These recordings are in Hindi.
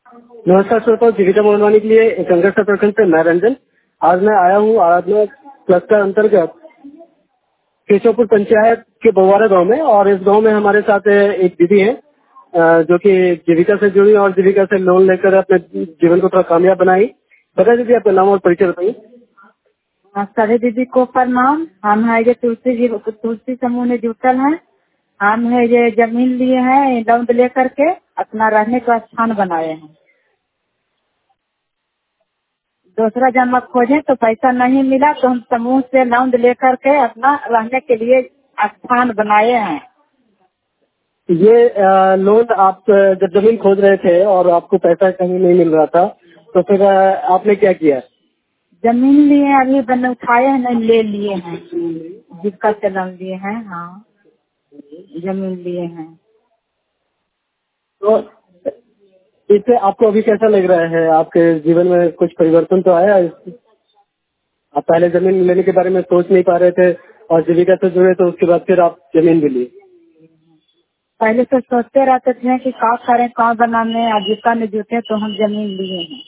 नमस्कार श्रोताओं, जीविका मोहनवानी के लिए गंगासागर प्रखंड से मैं रंजन। आज मैं आया हूँ आराधना क्लस्टर अंतर्गत केशवपुर पंचायत के बवारा गांव में, और इस गांव में हमारे साथ एक दीदी है जो कि जीविका से जुड़ी और जीविका से लोन लेकर अपने जीवन को थोड़ा कामयाब बनाई। बता दीजिए आपका नाम और परिचय बताइए। सभी दीदी को प्रणाम। हम है ये तुलसी समूह में जुटल है। हम है ये जमीन लिए हैं, लोन लेकर के अपना रहने का स्थान बनाए हैं। दूसरा जब खोजे तो पैसा नहीं मिला तो हम समूह से लोन लेकर के अपना रहने के लिए स्थान बनाए हैं। ये लोन आप जब जमीन खोज रहे थे और आपको पैसा कहीं नहीं मिल रहा था, तो फिर आपने क्या किया? जमीन लिए अभी बन उठाए हैं, नहीं ले लिए हैं, जीविका से लोन लिए हैं। हाँ, जमीन लिए हैं। तो इससे आपको अभी कैसा लग रहा है? आपके जीवन में कुछ परिवर्तन तो आया? आप पहले जमीन लेने के बारे में सोच नहीं पा रहे थे और जीविका से जुड़े, तो उसके बाद फिर आप जमीन भी लिए। पहले तो सोचते रहते थे कि क्या करें, कहाँ बनाने, आजीविका में जुटे तो हम जमीन लिए हैं।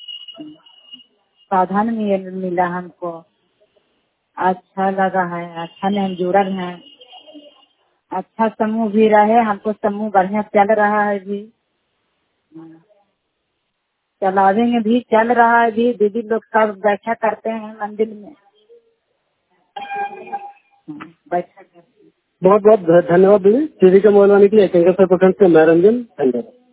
साधन मिला हमको, अच्छा लगा है, अच्छा में हम जुड़ल हैं। अच्छा समूह भी रहे, हमको समूह बढ़िया चल रहा है भी, चलावेंगे भी, चल रहा है भी। दीदी लोग सब बैठा करते हैं मंदिर में, बैठा करते हैं। बहुत बहुत धन्यवाद दीदी। जीविका मोहनवानी के लिए प्रखंड से मैं रंजन। धन्यवाद।